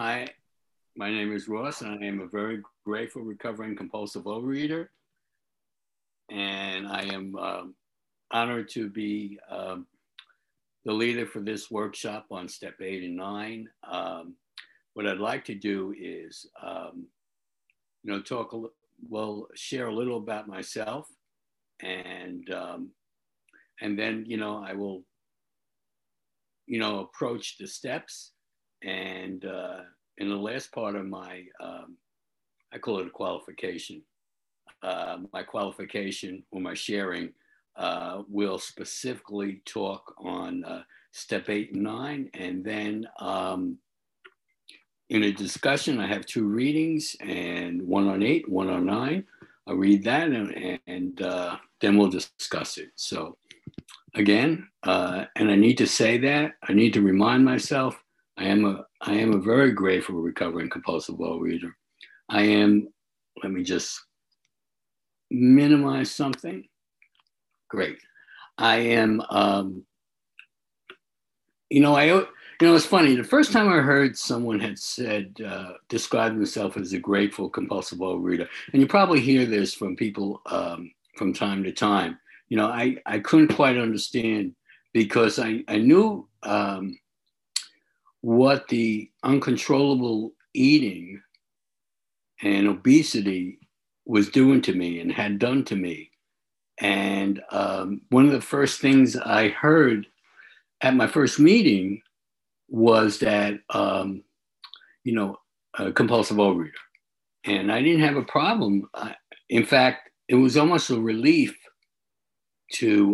Hi, my name is Ross, and I am a very grateful recovering compulsive overeater. And I am honored to be the leader for this workshop on step 8 and 9. What I'd like to do is, talk, share a little about myself, and then, I will, approach the steps. And in the last part of my, I call it a qualification. My qualification or my sharing will specifically talk on step 8 and 9. And then in a discussion, I have 2 readings, and one on 8, one on 9. I'll read that, and then we'll discuss it. So again, and I need to say that, I need to remind myself, I am a very grateful recovering compulsive overeater. Let me just minimize something. Great. I am, it's funny. The first time I heard someone had said, described himself as a grateful compulsive overeater, and you probably hear this from people from time to time, I couldn't quite understand, because I knew what the uncontrollable eating and obesity was doing to me and had done to me. And one of the first things I heard at my first meeting was that, a compulsive overeater. And I didn't have a problem. In fact, it was almost a relief to,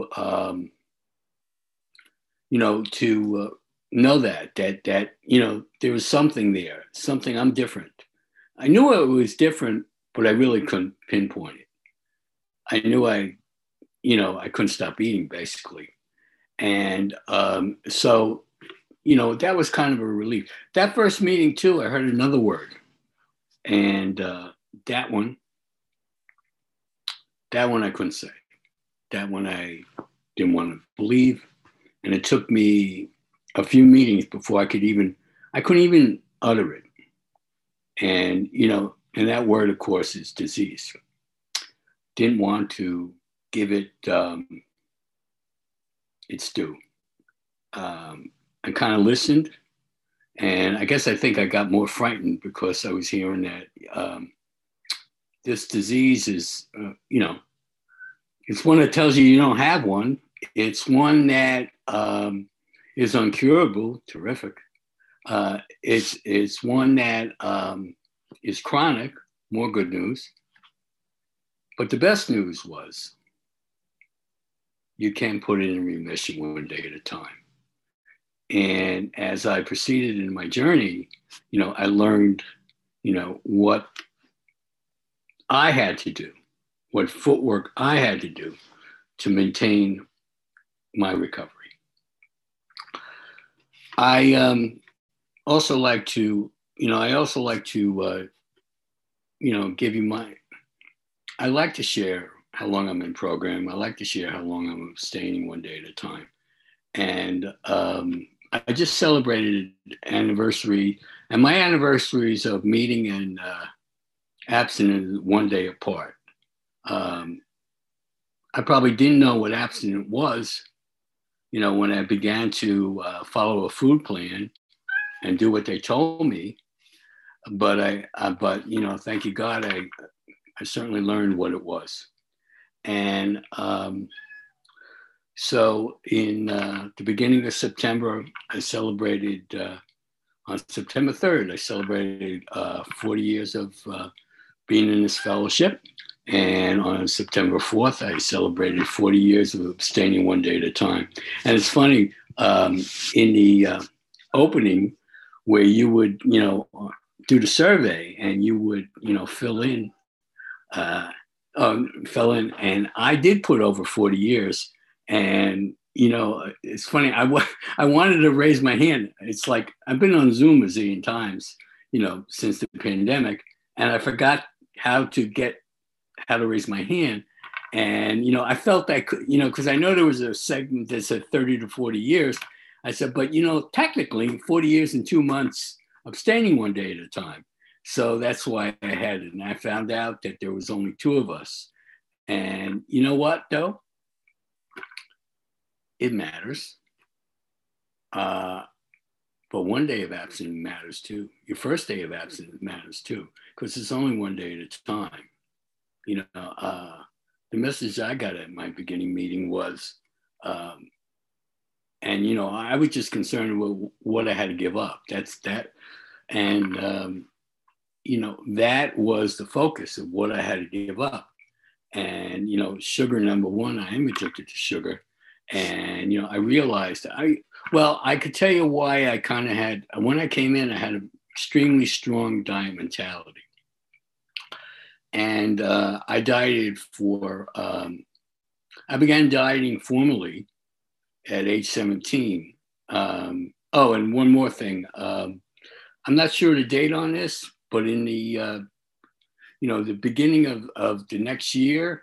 know that there was something there, something I'm different. I knew it was different, but I really couldn't pinpoint it. I knew I couldn't stop eating, basically. And so, that was kind of a relief. That first meeting too, I heard another word. And that one I couldn't say. That one I didn't want to believe. And it took me a few meetings before I couldn't even utter it. And, and that word, of course, is disease. Didn't want to give it its due. I kind of listened, and I think I got more frightened because I was hearing that this disease is, it's one that tells you don't have one. It's one that is uncurable. Terrific. It's one that is chronic. More good news. But the best news was you can put it in remission one day at a time. And as I proceeded in my journey, I learned, what I had to do, what footwork I had to do to maintain my recovery. I also like to, give you I like to share how long I'm in program. I like to share how long I'm abstaining one day at a time. And I just celebrated anniversary, and my anniversaries of meeting and abstinent one day apart. I probably didn't know what abstinent was, when I began to follow a food plan and do what they told me. But thank you God, I certainly learned what it was. And so in the beginning of September, I celebrated, on September 3rd, I celebrated 40 years of being in this fellowship. And on September 4th, I celebrated 40 years of abstaining one day at a time. And it's funny, in the opening where you would, do the survey and you would, fill in, and I did put over 40 years. And, it's funny, I wanted to raise my hand. It's like, I've been on Zoom a zillion times, since the pandemic, and I forgot how to raise my hand. And, I felt that, because I know there was a segment that said 30 to 40 years. I said, but, technically 40 years and 2 months abstaining one day at a time. So that's why I had it. And I found out that there was only two of us. And you know what, though? It matters. But one day of abstinence matters too. Your first day of abstinence matters too, because it's only one day at a time. You know, the message I got at my beginning meeting was, and you know, I was just concerned with what I had to give up. That's that, and you know, that was the focus of what I had to give up. And you know, sugar, number one, I am addicted to sugar, and you know, I realized I could tell you why I kind of had, when I came in, I had an extremely strong diet mentality. And I dieted I began dieting formally at age 17. Oh, and one more thing. I'm not sure the date on this, but in the, you know, the beginning of the next year,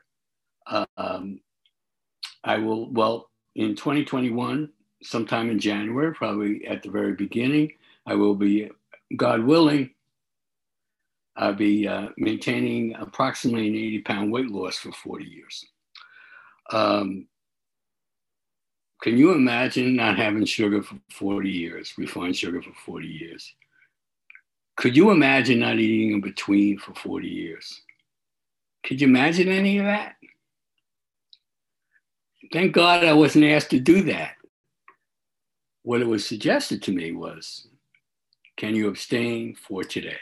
I will, well, in 2021, sometime in January, probably at the very beginning, I will be, God willing, I'll be maintaining approximately an 80-pound weight loss for 40 years. Can you imagine not having sugar for 40 years, refined sugar for 40 years? Could you imagine not eating in between for 40 years? Could you imagine any of that? Thank God I wasn't asked to do that. What it was suggested to me was, can you abstain for today?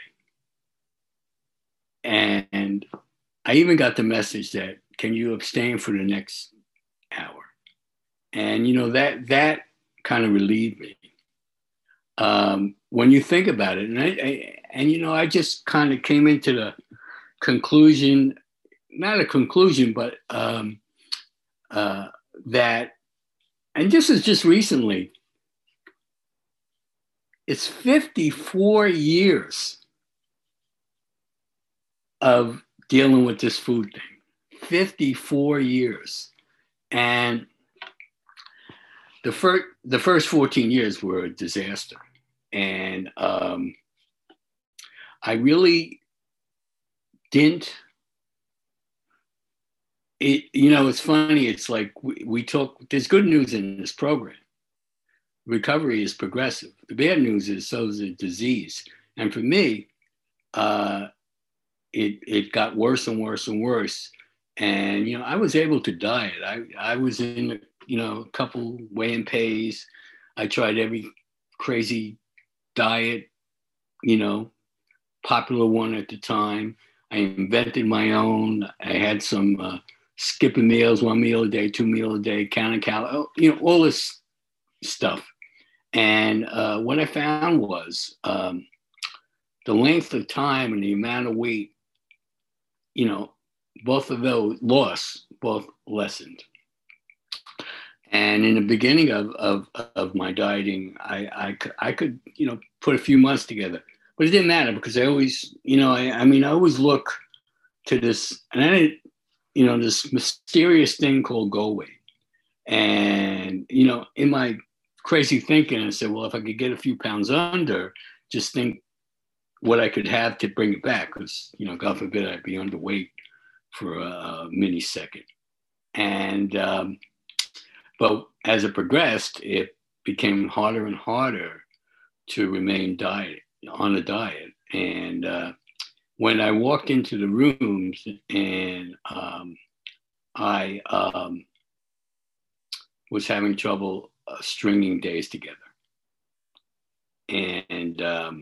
And I even got the message that, can you abstain for the next hour? And you know, that kind of relieved me. When you think about it, and you know, I just kind of came into the conclusion, not a conclusion, but that, and this is just recently, it's 54 years of dealing with this food thing. 54 years. And the first 14 years were a disaster. And I really didn't, you know, it's funny. It's like we talk, there's good news in this program. Recovery is progressive. The bad news is so is the disease. And for me, it got worse and worse and worse. And, you know, I was able to diet. I was in, you know, a couple weigh and pays. I tried every crazy diet, you know, popular one at the time. I invented my own. I had some skipping meals, 1 meal a day, 2 meals a day, counting calories, you know, all this stuff. And what I found was the length of time and the amount of weight, you know, both of those both lessened. And in the beginning of my dieting, I could, you know, put a few months together, but it didn't matter because I always, you know, I mean, I always look to this, and I didn't, you know, this mysterious thing called goal weight. And, you know, in my crazy thinking, I said, well, if I could get a few pounds under, just think what I could have to bring it back. Because, you know, God forbid I'd be underweight for a millisecond. And, but as it progressed, it became harder and harder to remain on a diet. And when I walked into the rooms and I was having trouble stringing days together. And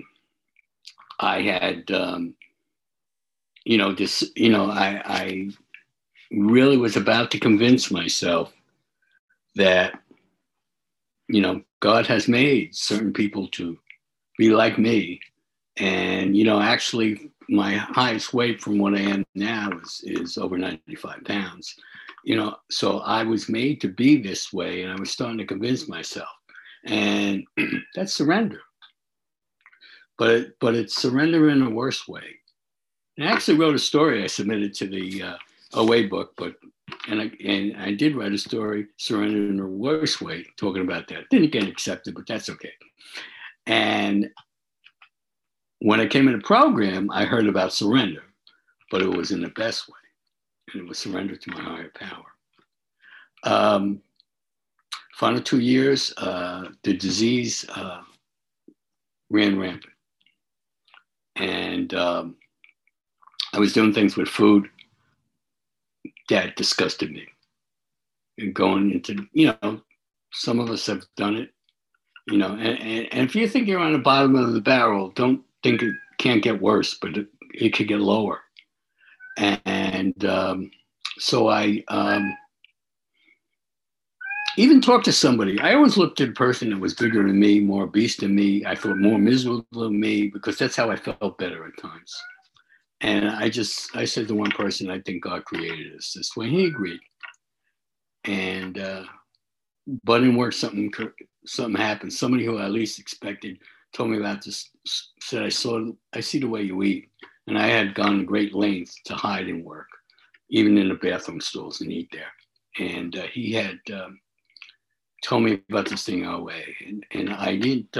I had, you know, this, you know, I really was about to convince myself that, you know, God has made certain people to be like me. And, you know, actually my highest weight from what I am now is over 95 pounds. You know, so I was made to be this way, and I was starting to convince myself, and that's surrender. But it's surrender in a worse way. And I actually wrote a story I submitted to the OA book, and I did write a story, surrender in a worse way, talking about that. Didn't get accepted, but that's okay. And when I came in the program, I heard about surrender, but it was in the best way. And it was surrender to my higher power. Final 2 years, the disease ran rampant. And I was doing things with food that disgusted me. And going into, some of us have done it, and if you think you're on the bottom of the barrel, don't think it can't get worse, but it could get lower. And so I even talked to somebody. I always looked at a person that was bigger than me, more obese than me. I felt more miserable than me because that's how I felt better at times. And I said to one person, I think God created us this way. He agreed. And but in work, something happened. Somebody who I least expected told me about this, said, I see the way you eat. And I had gone to great lengths to hide in work, even in the bathroom stalls, and eat there. And he had told me about this thing OA. And I didn't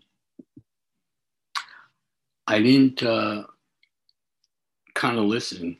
kind of listen.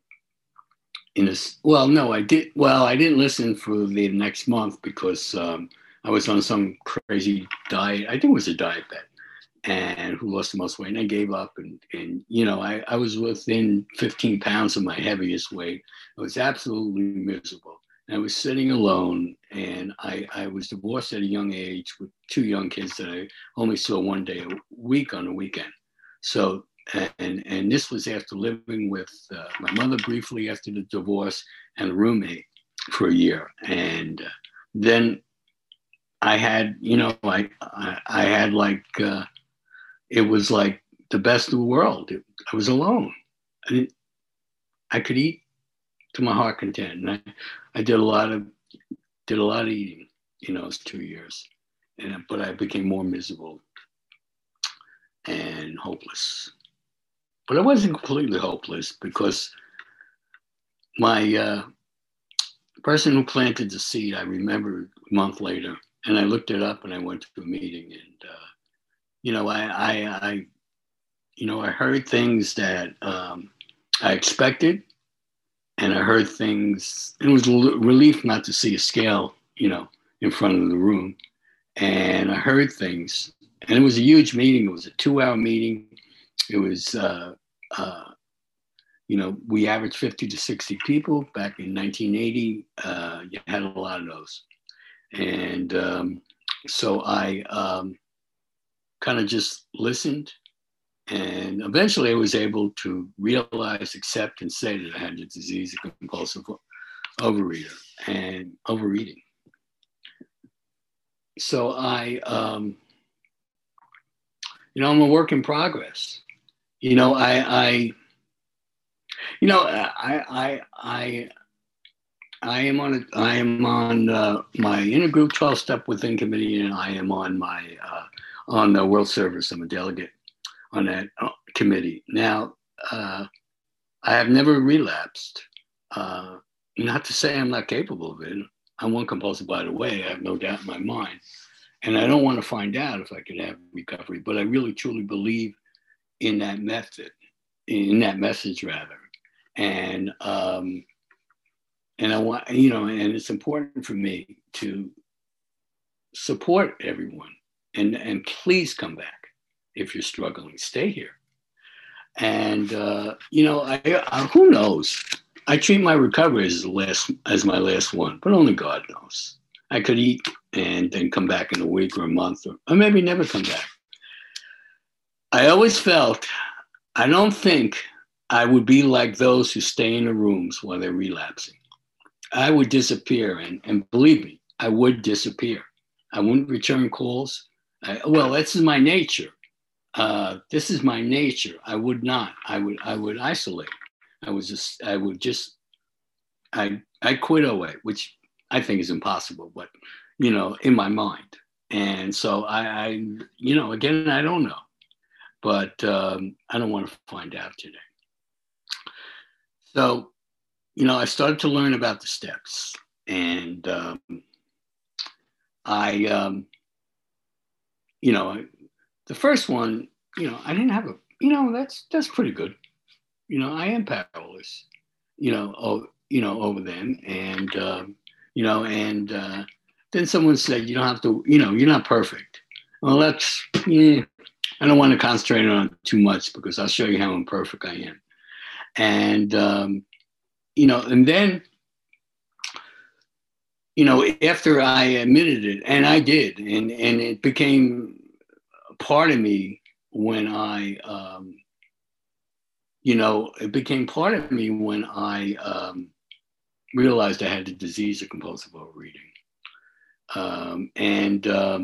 I didn't listen for the next month because I was on some crazy diet. I think it was a diet bet, and who lost the most weight. And I gave up, and I was within 15 pounds of my heaviest weight. I was absolutely miserable. And I was sitting alone, and I was divorced at a young age with 2 young kids that I only saw one day a week on the weekend. So, and this was after living with my mother briefly after the divorce and a roommate for a year. And then I had, I had like, it was like the best of the world. I was alone. I could eat to my heart content. And I did a lot of eating in those 2 years. But I became more miserable and hopeless. But I wasn't completely hopeless because my person who planted the seed, I remember a month later, and I looked it up and I went to a meeting, and I heard things that I expected, and I heard things. It was a relief not to see a scale, in front of the room, and I heard things, and it was a huge meeting. It was a 2-hour meeting. It was, we averaged 50 to 60 people back in 1980. You had a lot of those. And so I kind of just listened. And eventually I was able to realize, accept, and say that I had the disease of compulsive overeater and overeating. So I'm a work in progress. I am on my intergroup 12-step within committee, and I am on my on the World Service. I'm a delegate on that committee. Now, I have never relapsed. Not to say I'm not capable of it. I'm one compulsive, by the way. I have no doubt in my mind, and I don't want to find out if I could have recovery. But I really truly believe in that method, in that message rather. And I want, and it's important for me to support everyone, and please come back if you're struggling. Stay here. And who knows? I treat my recovery as my last one, but only God knows. I could eat and then come back in a week or a month, or maybe never come back. I always felt, I don't think I would be like those who stay in the rooms while they're relapsing. I would disappear, and believe me, I would disappear. I wouldn't return calls. This is my nature. This is my nature. I would not. I would isolate. I quit OA, which I think is impossible, but in my mind. And so again, I don't know, but I don't want to find out today. So, I started to learn about the steps, and the first one, I didn't have that's pretty good. I am powerless, over them. And, then someone said, you don't have to, you're not perfect. Well, yeah, I don't want to concentrate on it too much because I'll show you how imperfect I am. And, and then, after I admitted it, and I did, and it became a part of me when it became part of me when I realized I had the disease of compulsive overeating. And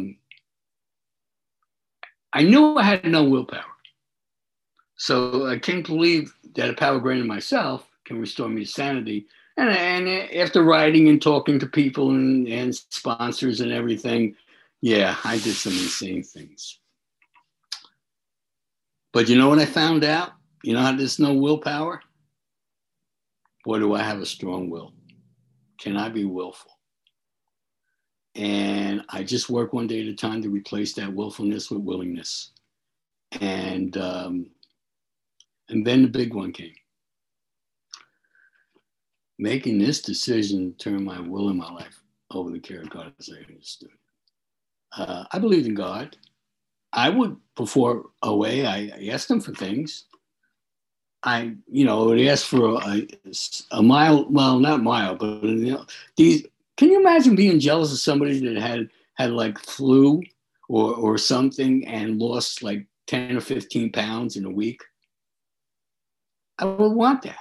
I knew I had no willpower. So I came to believe that a power greater than myself can restore me to sanity. And after writing and talking to people and sponsors and everything, yeah, I did some insane things. But you know what I found out? You know how there's no willpower? Boy, do I have a strong will. Can I be willful? And I just work one day at a time to replace that willfulness with willingness. And then the big one came. Making this decision to turn my will in my life over the care of God as I understood. I believed in God. I would, before OA, I asked him for things. I would ask for a mile, well, not mile, but these. Can you imagine being jealous of somebody that had like flu or something and lost like 10 or 15 pounds in a week? I would want that.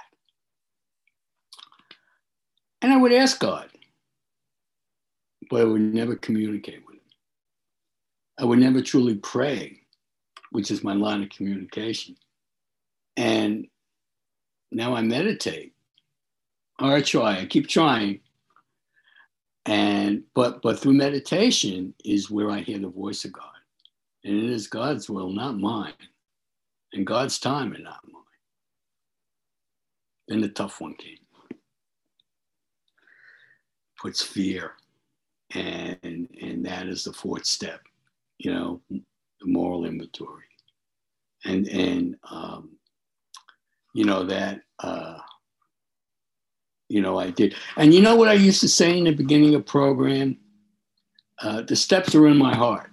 And I would ask God, but I would never communicate with him. I would never truly pray, which is my line of communication. And now I meditate, or I try, I keep trying. But through meditation is where I hear the voice of God. And it is God's will, not mine. And God's time and not mine. Then the tough one came. Puts fear. And that is the fourth step, the moral inventory. And that I did. And you know what I used to say in the beginning of program? The steps are in my heart.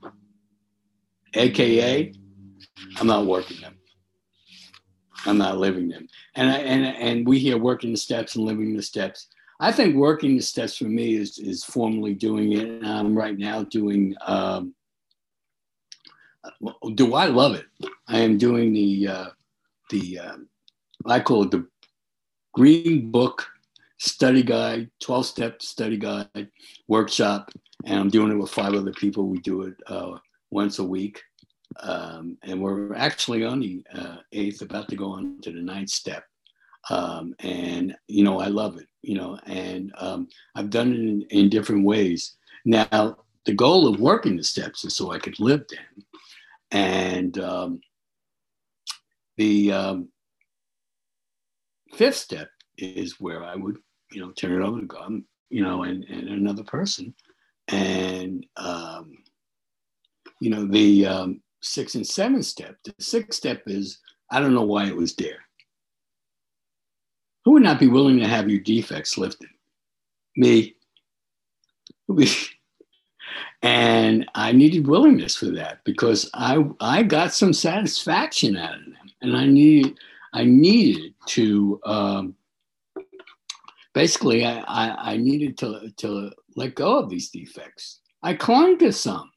AKA, I'm not working them. I'm not living them. And we hear working the steps and living the steps. I think working the steps for me is formally doing it. And I'm right now doing, do I love it? I am doing I call it the Green Book Study Guide, 12-step study guide workshop. And I'm doing it with 5 other people. We do it once a week. And we're actually on the 8th, about to go on to the 9th step. And, I love it, and I've done it in different ways. Now, the goal of working the steps is so I could live them. And the 5th step is where I would, turn it over to God, and another person. And, the 6th and 7th step, the 6th step is, I don't know why it was there. Who would not be willing to have your defects lifted? Me. And I needed willingness for that because I got some satisfaction out of them. And I needed to, basically, I needed to let go of these defects. I clung to some.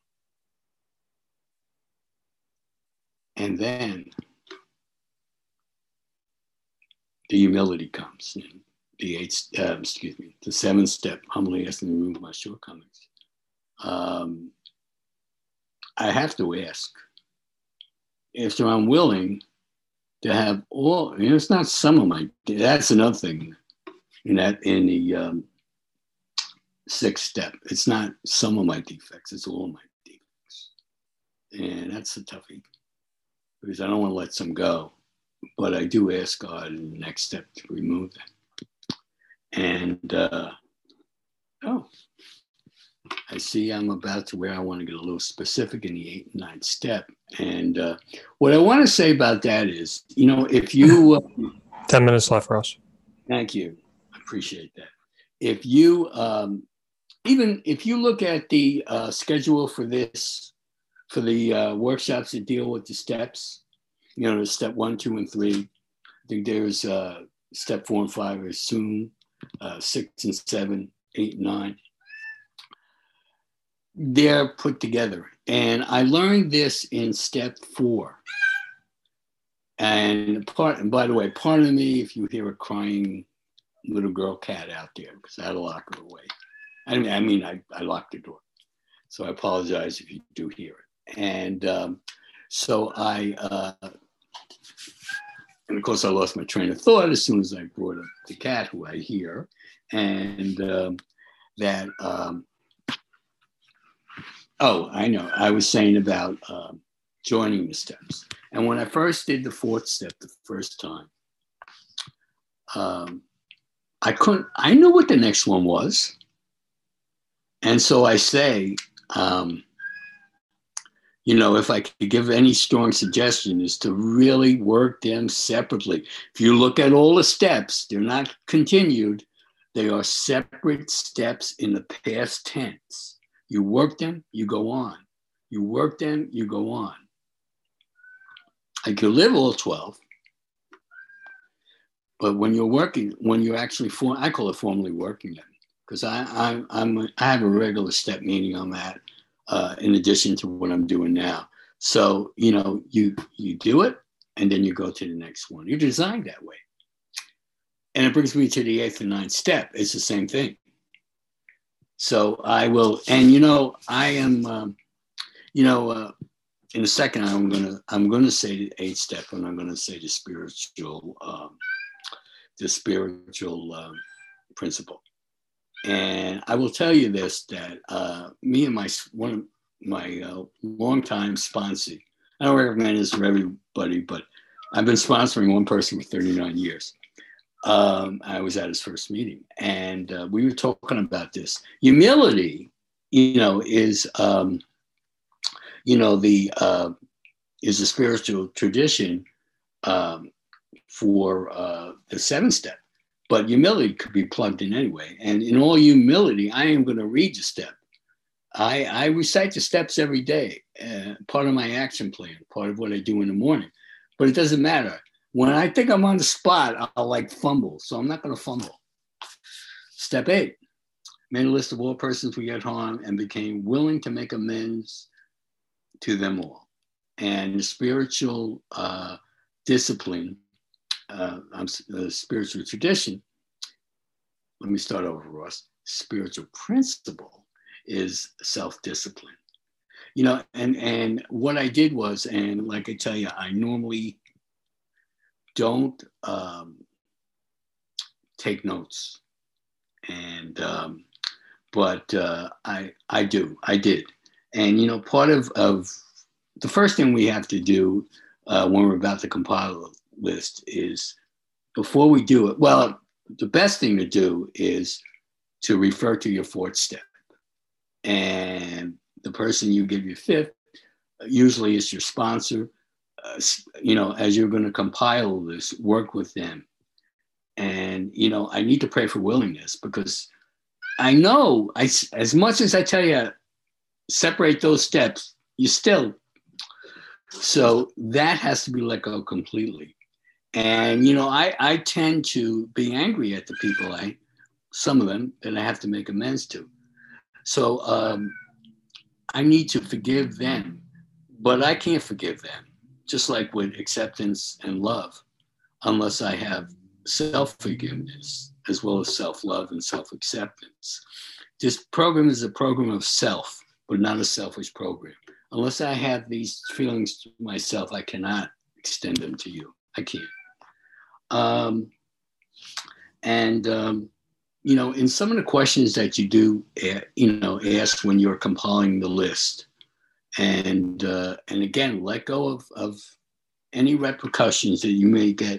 And then the humility comes. The 7th step, humbly asking to remove my shortcomings. I have to ask if I'm willing to have all. It's not some of my. That's another thing. In the 6th step, it's not some of my defects. It's all my defects, and that's the toughie because I don't want to let some go. But I do ask God in the next step to remove them. And, I see I'm about to where I want to get a little specific in the 8th and 9th step. And what I want to say about that is, if you 10 minutes left, Ross. Thank you. I appreciate that. If you even if you look at the schedule for the workshops that deal with the steps, the step 1, 2, and 3. I think there's step 4 and 5 are soon, 6 and 7, 8 and 9. They're put together, and I learned this in step 4. And by the way, pardon me if you hear a crying little girl cat out there, because I had to lock her away. I locked the door. So I apologize if you do hear it. And so and of course I lost my train of thought as soon as I brought up the cat who I hear. And I know. I was saying about joining the steps. And when I first did the 4th step the first time, I knew what the next one was. And so I say, if I could give any strong suggestion, is to really work them separately. If you look at all the steps, they're not continued. They are separate steps in the past tense. You work them, you go on. You work them, you go on. I could live all 12, but when you're actually, I call it formally working them, because I have a regular step meeting on that in addition to what I'm doing now. So, you do it, and then you go to the next one. You're designed that way. And it brings me to the 8th and 9th step. It's the same thing. So I will, and I am, in a second I'm gonna say the 8th step, and I'm gonna say the spiritual principle. And I will tell you this, that me and one of my longtime sponsor, I don't recommend this for everybody, but I've been sponsoring one person for 39 years. I was at his first meeting, and we were talking about this. Humility, is is a spiritual tradition for the 7th step, but humility could be plugged in anyway. And in all humility, I am going to read the step. I recite the steps every day, part of my action plan, part of what I do in the morning, but it doesn't matter. When I think I'm on the spot, I'll fumble. So I'm not going to fumble. Step 8, made a list of all persons who get harmed and became willing to make amends to them all. And the spiritual discipline, spiritual tradition, let me start over, Ross. Spiritual principle is self-discipline. And what I did was, and like I tell you, I normally don't take notes, and but I did, and part of the first thing we have to do when we're about to compile a list is, before we do it, well, the best thing to do is to refer to your 4th step, and the person you give your 5th usually is your sponsor. As you're going to compile this, work with them. And, I need to pray for willingness, because I know as much as I tell you, separate those steps, you still, so that has to be let go completely. And, I tend to be angry at the people, some of them, that I have to make amends to. So I need to forgive them, but I can't forgive them. Just like with acceptance and love, unless I have self-forgiveness as well as self-love and self-acceptance. This program is a program of self, but not a selfish program. Unless I have these feelings to myself, I cannot extend them to you. I can't. In some of the questions that you do, ask when you're compiling the list, and again, let go of any repercussions that you may get.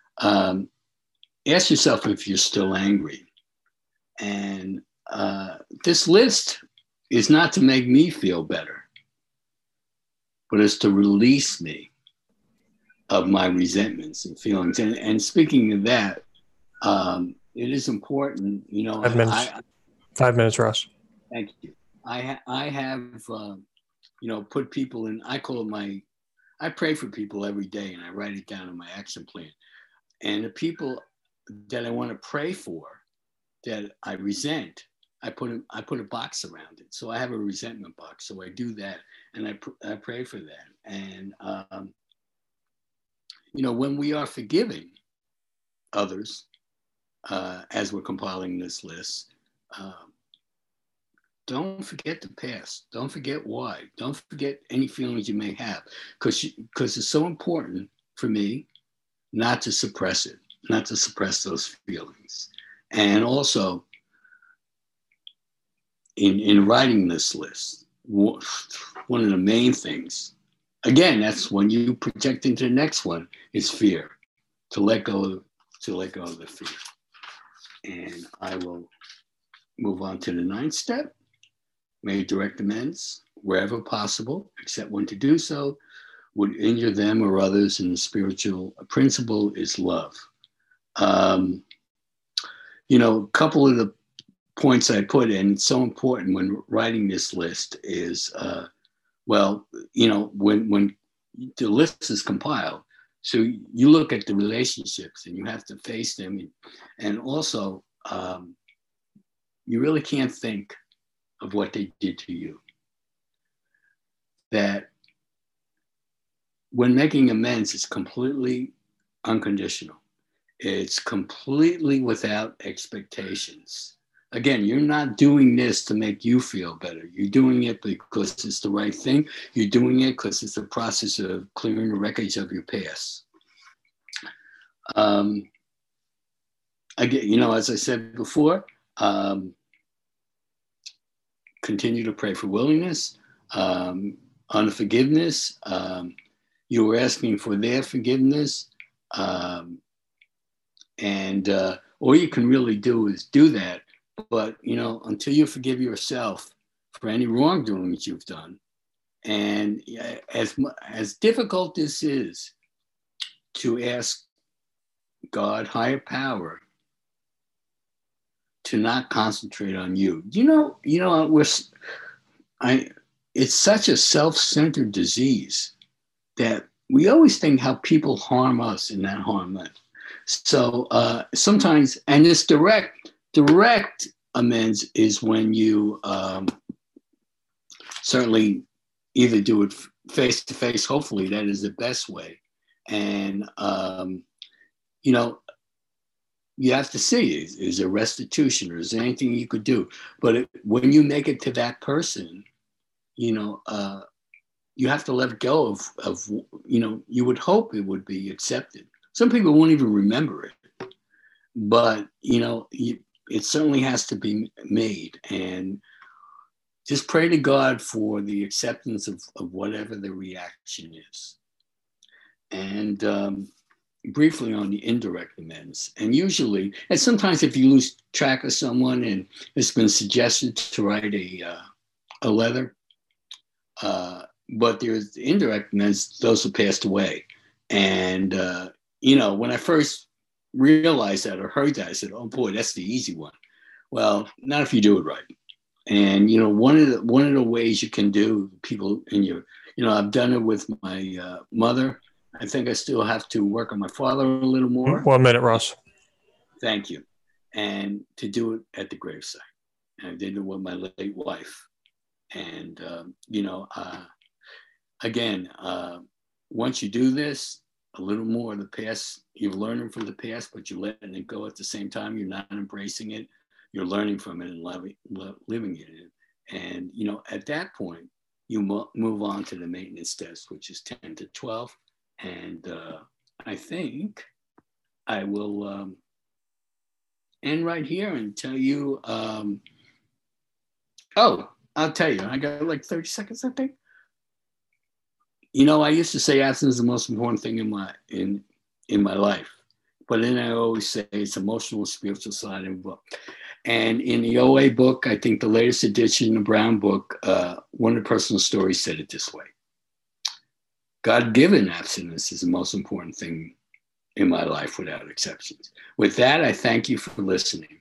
Ask yourself if you're still angry. And this list is not to make me feel better, but it's to release me of my resentments and feelings. And speaking of that, it is important, 5 minutes. 5 minutes, Ross. Thank you. I have, put people in, I pray for people every day and I write it down in my action plan. And the people that I want to pray for that I resent, I put a box around it. So I have a resentment box. So I do that and I pray for that. And, when we are forgiving others, as we're compiling this list, don't forget the past. Don't forget why. Don't forget any feelings you may have, because it's so important for me not to suppress it, not to suppress those feelings. And also, in writing this list, one of the main things, again, that's when you project into the next one, is fear. To let go of the fear. And I will move on to the 9th step. May direct amends wherever possible, except when to do so would injure them or others, and the spiritual principle is love. A couple of the points I put in, it's so important when writing this list is, when the list is compiled, so you look at the relationships and you have to face them. And also, you really can't think of what they did to you. That when making amends, it's completely unconditional. It's completely without expectations. Again, you're not doing this to make you feel better. You're doing it because it's the right thing. You're doing it because it's the process of clearing the wreckage of your past. Again, as I said before, continue to pray for willingness, unforgiveness. You were asking for their forgiveness. And all you can really do is do that. But, until you forgive yourself for any wrongdoings you've done, and as difficult this is to ask God, higher power, to not concentrate on you. It's such a self-centered disease that we always think how people harm us and not harm them. So sometimes, and this direct amends is when you certainly either do it face to face. Hopefully that is the best way. And, you have to see, is there restitution or is there anything you could do? But when you make it to that person, you have to let go of you would hope it would be accepted. Some people won't even remember it, but, it certainly has to be made. And just pray to God for the acceptance of whatever the reaction is. And briefly on the indirect amends. And usually, and sometimes if you lose track of someone and it's been suggested to write a letter, but there's the indirect amends, those who passed away. And, when I first realized that or heard that, I said, oh boy, that's the easy one. Well, not if you do it right. And, one of the ways you can do people in your, I've done it with my mother. I think I still have to work on my father a little more. 1 minute, Ross. Thank you. And to do it at the gravesite. And I did it with my late wife. And, again, once you do this, a little more of the past, you're learning from the past, but you're letting it go at the same time. You're not embracing it. You're learning from it and living in it. And, at that point, you move on to the maintenance test, which is 10 to 12. And I think I will end right here and tell you, I'll tell you, I got like 30 seconds, I think. I used to say abstinence is the most important thing in my life, but then I always say it's emotional, spiritual side. And in the OA book, I think the latest edition, the Brown book, one of the personal stories said it this way: God-given abstinence is the most important thing in my life without exceptions. With that, I thank you for listening.